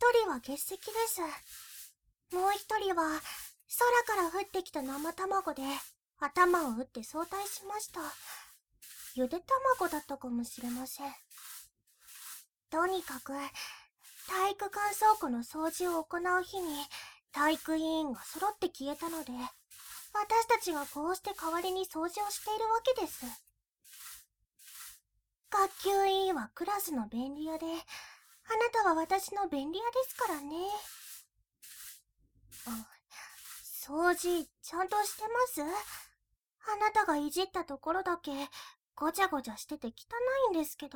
人は月石です。もう一人は空から降ってきた生卵で頭を打って早退しました。ゆで卵だったかもしれません。とにかく体育館倉庫の掃除を行う日に体育委員が揃って消えたので、私たちがこうして代わりに掃除をしているわけです。学級委員はクラスの便利屋で、あなたは私の便利屋ですからね。掃除ちゃんとしてます？あなたがいじったところだけごちゃごちゃしてて汚いんですけど。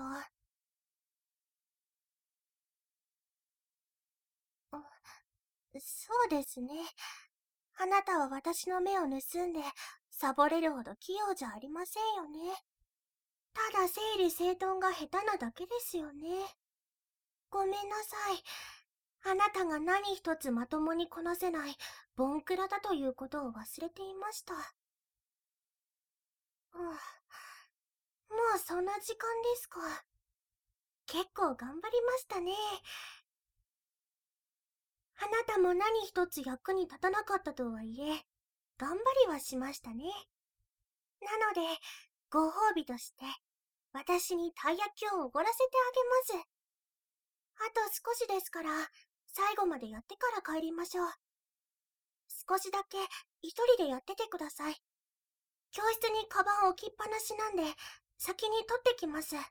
そうですね。あなたは私の目を盗んでサボれるほど器用じゃありませんよね。ただ整理整頓が下手なだけですよね。ごめんなさい。あなたが何一つまともにこなせないボンクラだということを忘れていました。もうそんな時間ですか。結構頑張りましたね。あなたも何一つ役に立たなかったとはいえ、頑張りはしましたね。なので、ご褒美として、私にたい焼きをおごらせてあげます。あと少しですから、最後までやってから帰りましょう。少しだけ一人でやっててください。教室にカバン置きっぱなしなんで、先に取ってきます。あ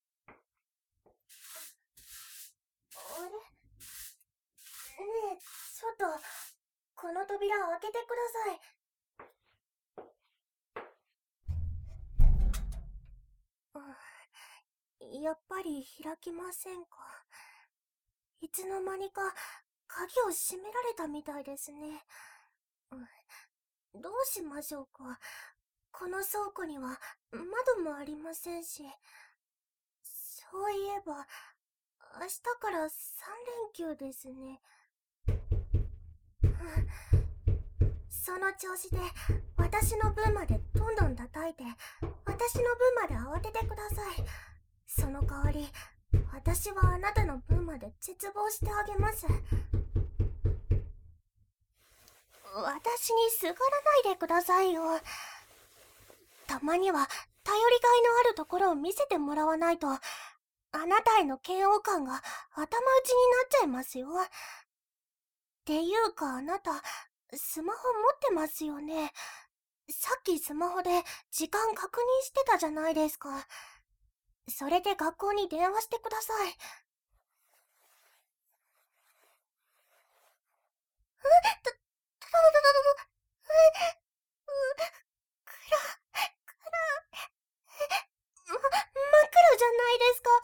れ？ねえ、ちょっと、この扉開けてください。やっぱり開きませんか。いつの間にか鍵を閉められたみたいですね。どうしましょうか。この倉庫には窓もありませんし。そういえば、明日から3連休ですね。その調子で、私の分までどんどん叩いて、私の分まで慌ててください。その代わり、私はあなたの分まで絶望してあげます。私にすがらないでくださいよ。たまには頼りがいのあるところを見せてもらわないと、あなたへの嫌悪感が頭打ちになっちゃいますよ。っていうかあなた、スマホ持ってますよね。さっきスマホで時間確認してたじゃないですか。それで学校に電話してください。た、ただ、真っ暗じゃないですか。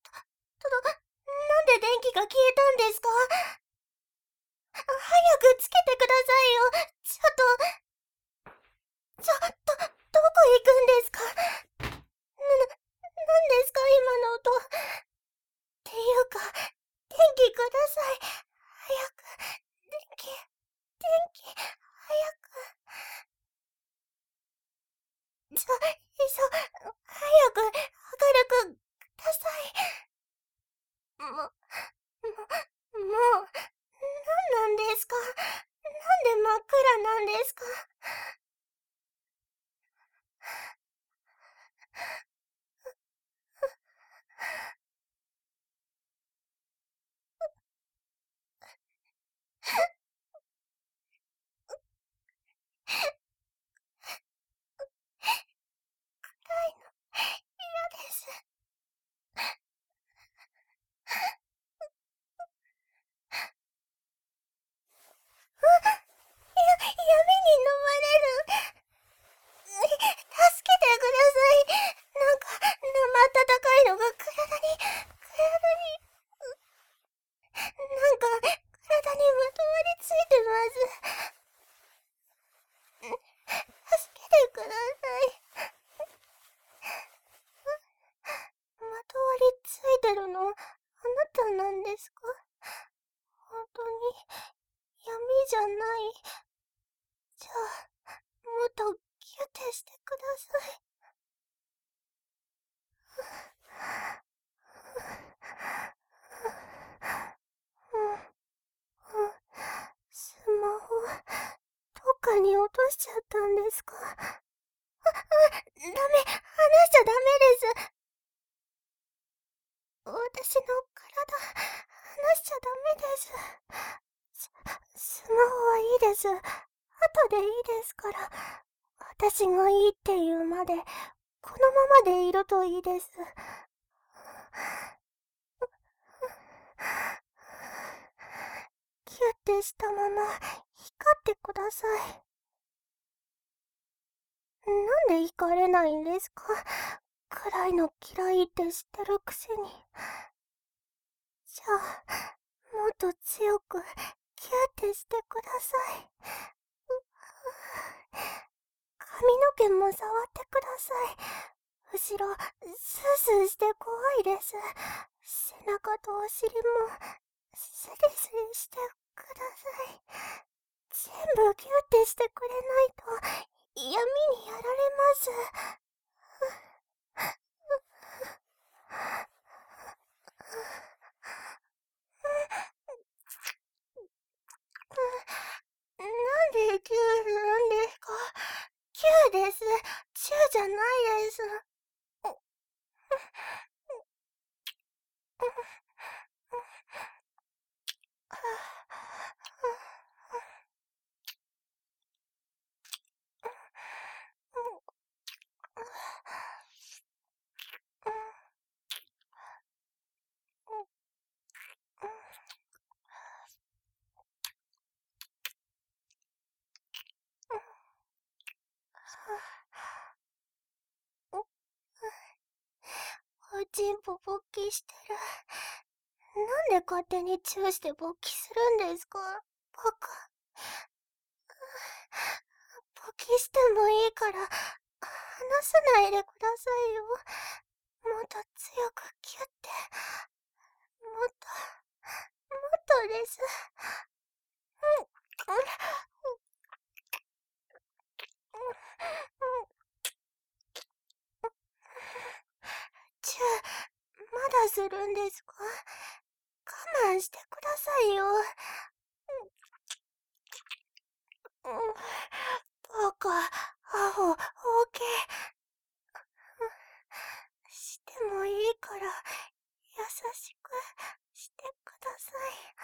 なんで電気が消えたんですか？早くつけてくださいよ。どこ行くんですか？なんですか今の音。っていうか、電気ください。早く、電気、早く。早く、明るく、ください。もう、なんですか？なんで真っ暗なんですか？嫌です。闇に飲まれる。助けてください。なんか、生温かいのがなんか、体にまとわりついてます。助けてください。まとわりついてるの、あなたなんですか？本当に、闇じゃない。じゃあ、もっとギュッてしてください。 中に落としちゃったんですか？ダメ、話しちゃダメです。私の体、離しちゃダメです。スマホはいいです。後でいいですから。私がいいって言うまで、このままでいるといいです。キュッてしたまま、光ってください。なんで光れないんですか？暗いの嫌いって知ってるくせに。じゃあ、もっと強く、キュッてしてください。髪の毛も触ってください。後ろ、スースーして怖いです。背中とお尻も、スリスリしてください。全部ギュってしてくれないと、闇にやられます。なんでキューするんですか？キューです。チューじゃないです。おちんぽ勃起してる。なんで勝手にチューして勃起するんですか？バカ。勃起してもいいから、離さないでくださいよ。もっと強くキュッて。もっと、もっとです。チュー、まだするんですか？我慢してくださいよ。バカ、アホ、オーケー。してもいいから、優しくしてください。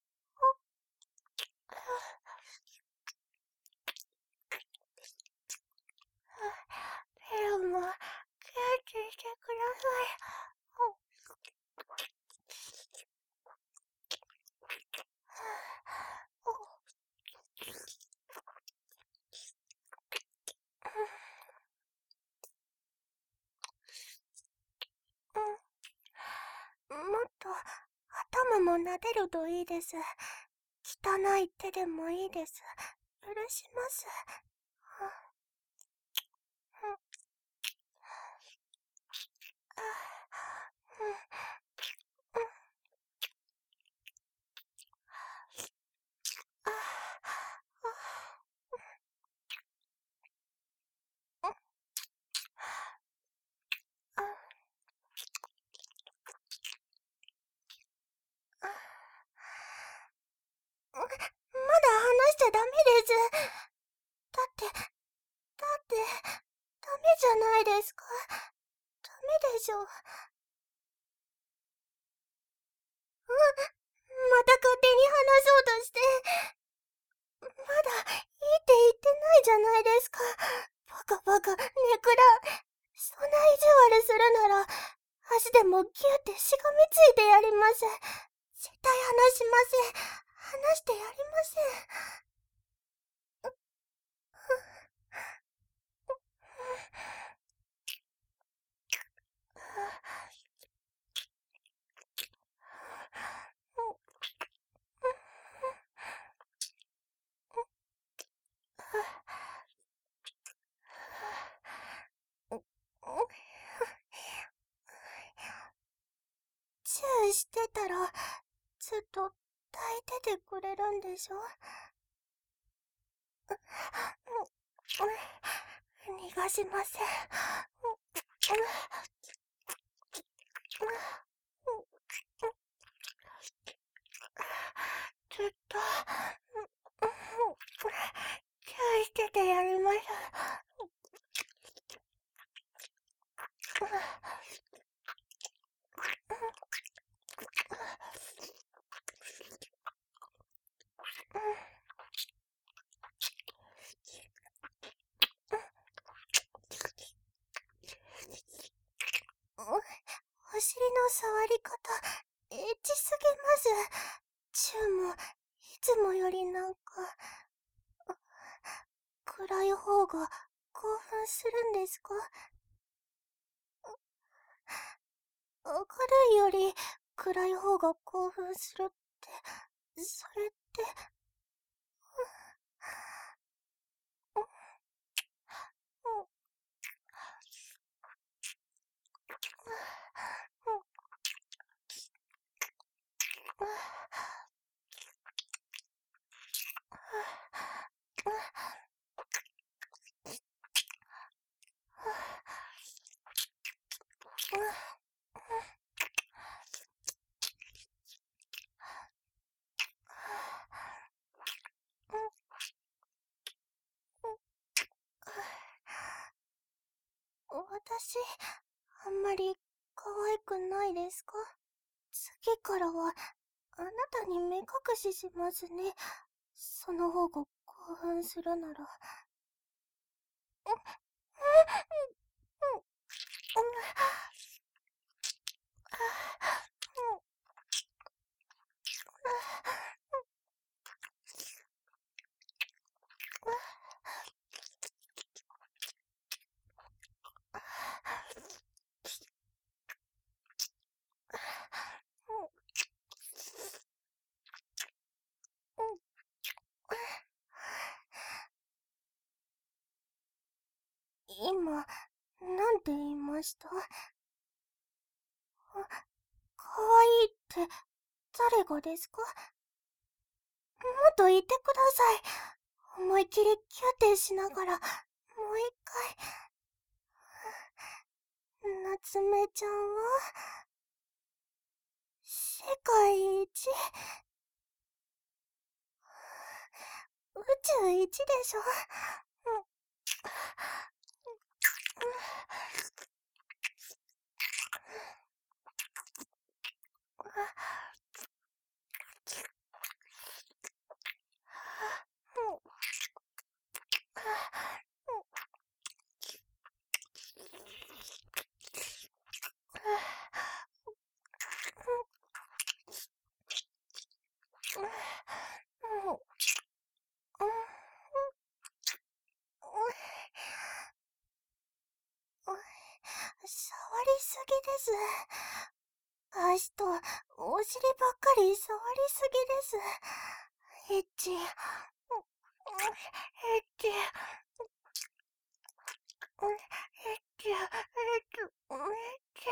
ペロも、キューチしてください。もっと、頭も撫でるといいです。汚い手でもいいです。許します。まだ話しちゃダメです。だって、ダメじゃないですか。ダメでしょ。また勝手に話そうとして。まだ、いいって言ってないじゃないですか。バカバカ、ネクラ。そんな意地悪するなら、足でもギュってしがみついてやります。絶対話しません。話してやりません。チューしてたら、ずっと抱いててくれるんでしょ？逃がしません。ずっと、キュててやります。お尻の触り方、エッチすぎます。チューも、いつもよりなんか、暗い方が興奮するんですか？明るいより暗い方が興奮するって、それって、私、あんまり可愛くないですか？次からは、あなたに目隠ししますね。その方が興奮するなら。今、なんて言いました？可愛いって誰がですか？もっと言ってください。思い切りキューテしながら、もう一回。夏目ちゃんは、世界一、宇宙一でしょ？触りすぎです。足とお尻ばっかり触りすぎです。エッチ。エッチ。エッチ。エッチ。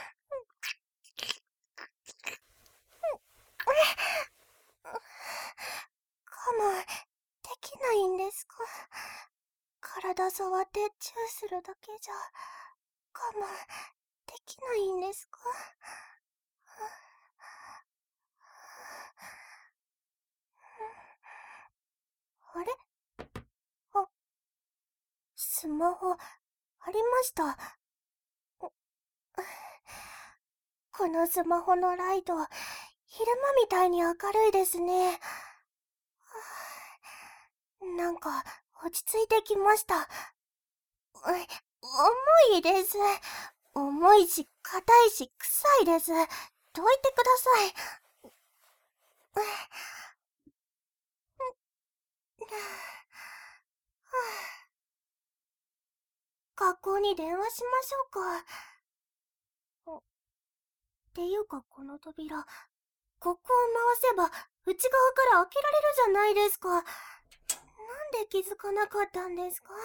我慢できないんですか？体触ってチューするだけじゃ我慢できないんですか？あれ？あ、スマホ、ありました。このスマホのライト、昼間みたいに明るいですね。なんか、落ち着いてきました。重いです。重いし、硬いし、臭いです。どいてください。学校に電話しましょうか。っていうかこの扉、ここを回せば内側から開けられるじゃないですか。なんで気づかなかったんですか？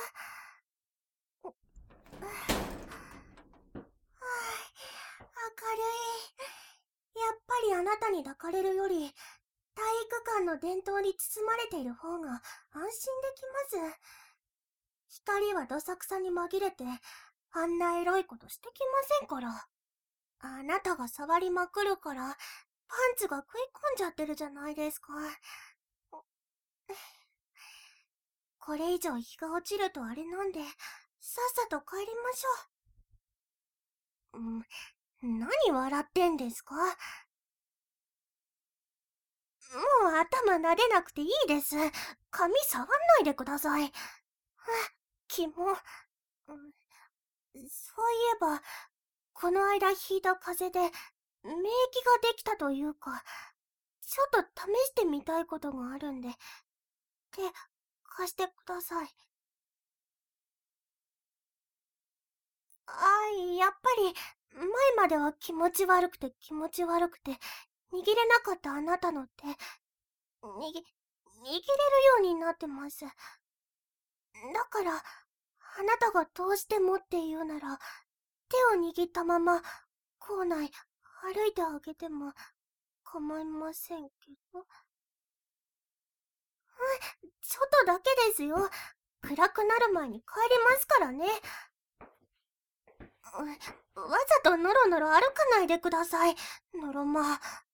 明るい。やっぱりあなたに抱かれるより、体育館の伝統に包まれている方が安心できます。光はどさくさに紛れて、あんなエロいことしてきませんから。あなたが触りまくるから、パンツが食い込んじゃってるじゃないですか。 これ以上日が落ちるとあれなんで、さっさと帰りましょう。何笑ってんですか？もう頭撫でなくていいです。髪触んないでください。キモ。そういえば、この間引いた風邪で、免疫ができたというか、ちょっと試してみたいことがあるんで、手、貸してください。やっぱり、前までは気持ち悪くて気持ち悪くて、握れなかったあなたの手、握れるようになってます。だから、あなたがどうしてもって言うなら、手を握ったまま、校内歩いてあげても構いませんけど。ちょっとだけですよ。暗くなる前に帰りますからね。わざとノロノロ歩かないでください、ノロマ。